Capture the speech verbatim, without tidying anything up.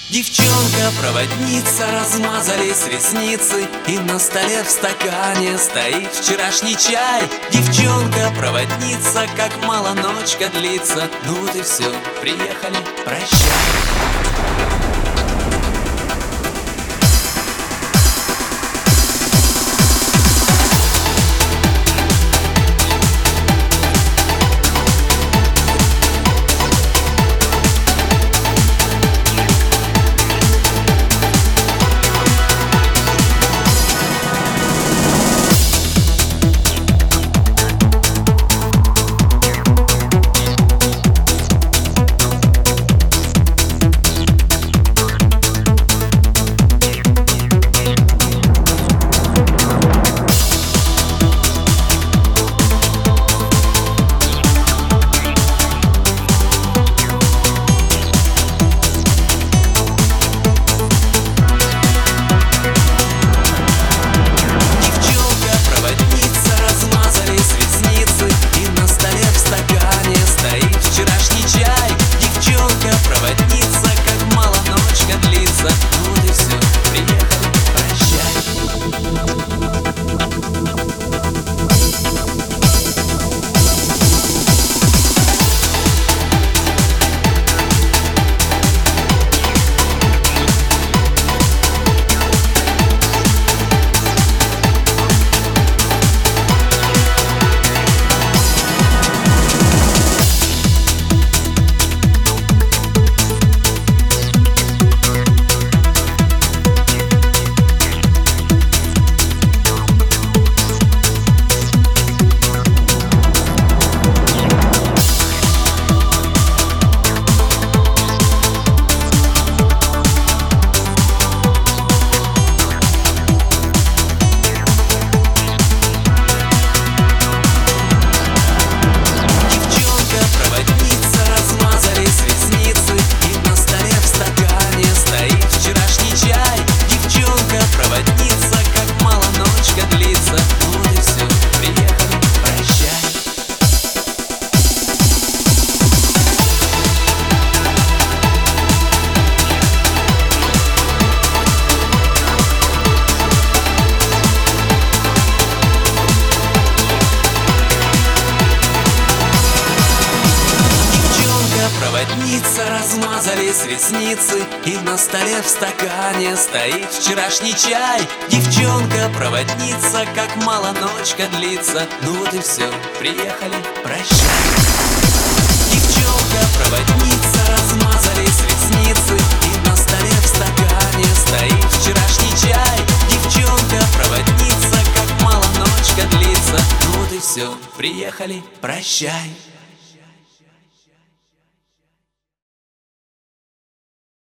Девчонка-проводница, размазались ресницы, и на столе в стакане стоит вчерашний чай. Девчонка-проводница, как мало ночка длится. Ну вот и все, приехали, прощай. Проводница, размазались ресницы, и на столе в стакане стоит вчерашний чай. Девчонка-проводница, как мало ночка длится. Ну вот и все, приехали, прощай. Девчонка-проводница, размазались ресницы, и на столе в стакане стоит вчерашний чай. Девчонка-проводница, как мало ночка длится. Ну вот и все, приехали, прощай.